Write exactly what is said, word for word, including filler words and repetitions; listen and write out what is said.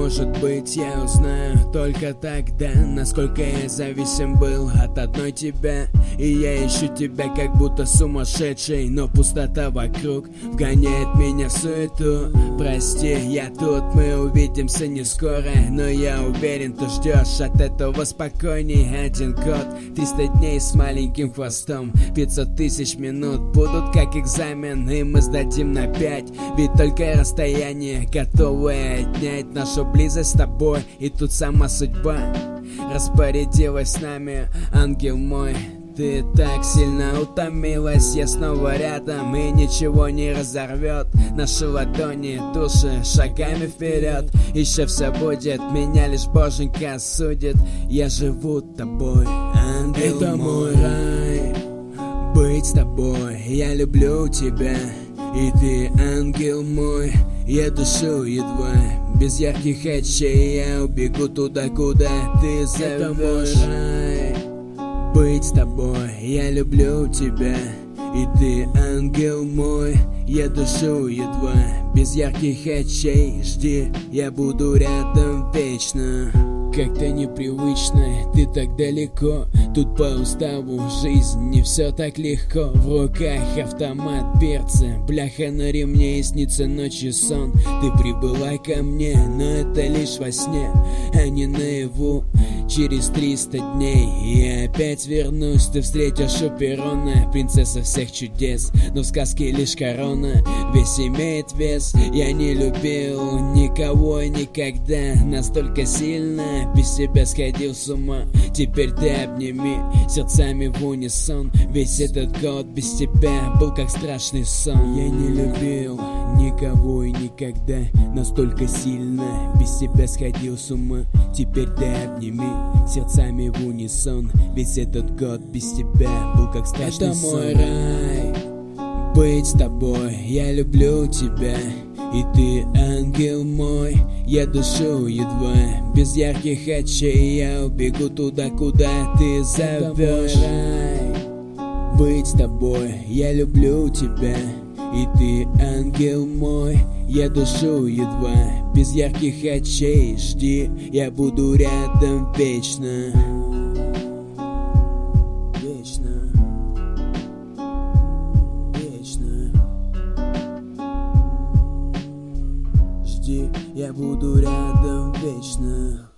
может быть, я узнаю только тогда, насколько я зависим был от одной тебя. И я ищу тебя как будто сумасшедший, но пустота вокруг вгоняет меня в суету. Прости, я тут, мы увидимся не скоро, но я уверен, ты ждешь от этого спокойней. Один год, триста дней с маленьким хвостом, пятьсот тысяч минут будут как экзамен, и мы сдадим на пять. Ведь только расстояние готовое отнять нашу близость с тобой. И тут сама судьба распорядилась с нами, ангел мой. Ты так сильно утомилась, я снова рядом, и ничего не разорвет наши ладони, души шагами вперед. Еще все будет, меня лишь Боженька судит. Я живу тобой, ангел Это мой рай, быть с тобой, я люблю тебя. И ты, ангел мой, я душу едва. Без ярких очей я убегу туда, куда ты зовешь. Это мой рай, быть с тобой, я люблю тебя. И ты, ангел мой, я душу едва. Без ярких очей жди, я буду рядом вечно. Как-то непривычно, ты так далеко. Тут по уставу жизнь не все так легко. В руках автомат, перцы, бляха на ремне, и снится ночью сон. Ты прибыла ко мне, но это лишь во сне, а не наяву. Через триста дней я опять вернусь. Ты встретишь у перрона принцесса всех чудес, но в сказке лишь корона весь имеет вес. Я не любил никого никогда настолько сильно, без тебя сходил с ума. Теперь ты обними сердцами в унисон. Весь этот год без тебя был как страшный сон. Я не любил никого и никогда настолько сильно, без тебя сходил с ума. Теперь ты обними сердцами в унисон. Весь этот год без тебя был как страшный Это сон. Это мой рай, быть с тобой, я люблю тебя. И ты, ангел мой, я душу едва. Без ярких очей я убегу туда, куда ты зовешь. Рай, быть с тобой, я люблю тебя. И ты, ангел мой, я душу едва. Без ярких очей жди, я буду рядом вечно. Вечно. Вечно. Жди, я буду рядом вечно.